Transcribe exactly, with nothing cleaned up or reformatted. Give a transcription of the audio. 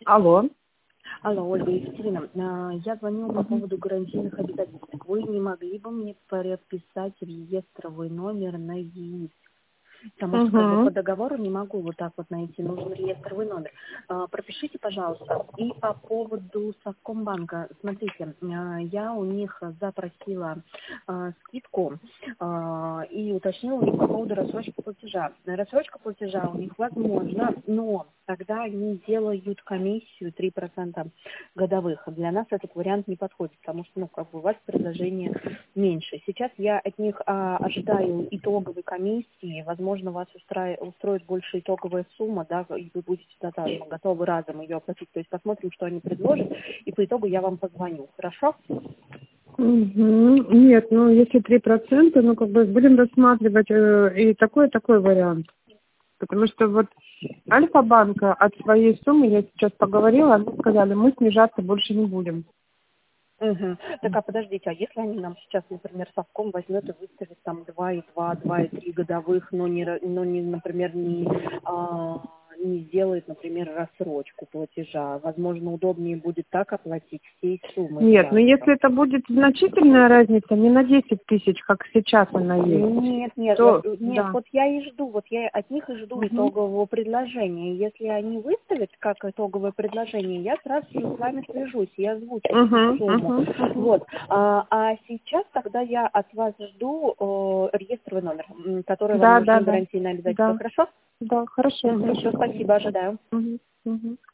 Алло. Алло, Ольга Екатерина, а, я звоню по поводу гарантийных обязательств. Вы не могли бы мне прописать реестровый номер на ЕИС? Потому что как бы, по Угу. договору не могу вот так вот найти, нужен реестровый номер. А, пропишите, пожалуйста. И по поводу Совкомбанка, смотрите, а, я у них запросила а, скидку а, и уточнила у них по поводу рассрочки платежа. Рассрочка платежа у них возможна, но тогда они делают комиссию три процента годовых. Для нас этот вариант не подходит, потому что, ну, как бы у вас предложение меньше. Сейчас я от них а, ожидаю итоговой комиссии, возможно, вас устраивает, устроит больше итоговая сумма, да, и вы будете тогда ну, готовы разом ее оплатить. То есть посмотрим, что они предложат, и по итогу я вам позвоню. Хорошо? Угу. Нет, ну если три процента, ну как бы будем рассматривать э, и такой, и такой вариант. Потому что вот Альфа-банка от своей суммы, я сейчас поговорила, они сказали, мы снижаться больше не будем. Угу. Так, а подождите, а если они нам сейчас, например, совком возьмет и выставит там два и два, два и три годовых, но не, ра- но не, например, не, а, не сделает, например, рассрочку платежа, возможно, удобнее будет так оплатить всей суммой Нет, но сразу. если это будет значительная разница, не на десять тысяч, как сейчас она есть, Нет, нет, то вот, нет, да. вот я и жду, вот я от них и жду Угу. итогового предложения. Если они выставят как итоговое предложение, я сразу с вами свяжусь и озвучу Угу. сумму. Угу. Угу. Вот. А, а сейчас тогда я от вас жду э, реестровый номер, м, который вам Да, да, нужны да. гарантийные обязательства. Да, Хорошо? да, хорошо, Угу, все, хорошо. спасибо, ожидаю. Угу. Угу.